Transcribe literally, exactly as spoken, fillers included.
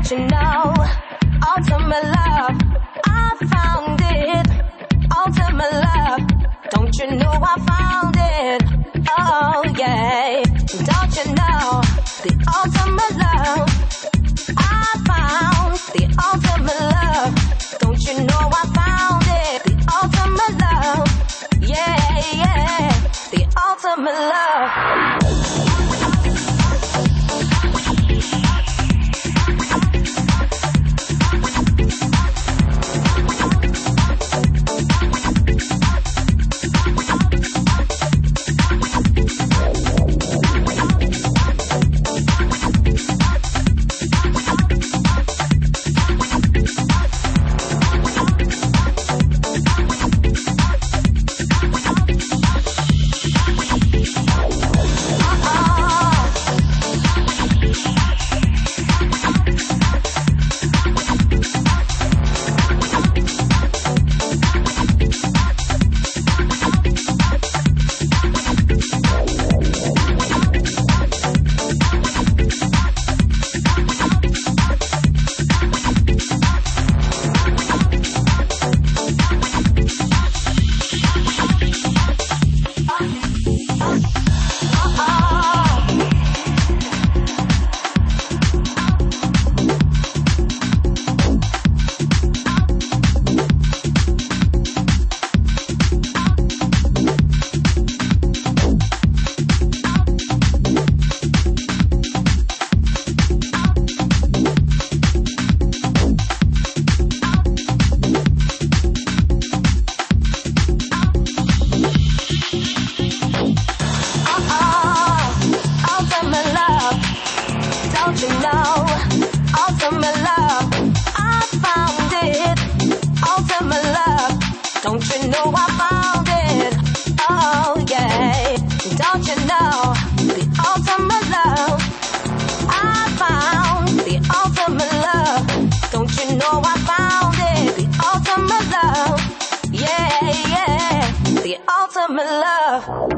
you know, ultimate love, I found it. Ultimate love, don't you know I found it? Oh yeah, don't you know, the ultimate love, I found the ultimate love. Don't you know I found it? The ultimate love, yeah, yeah, the ultimate love. Don't you know, ultimate love, I found it. Ultimate love, don't you know I found it? Oh yeah, don't you know, the ultimate love, I found the ultimate love. Don't you know I found it? The ultimate love, yeah, yeah, the ultimate love.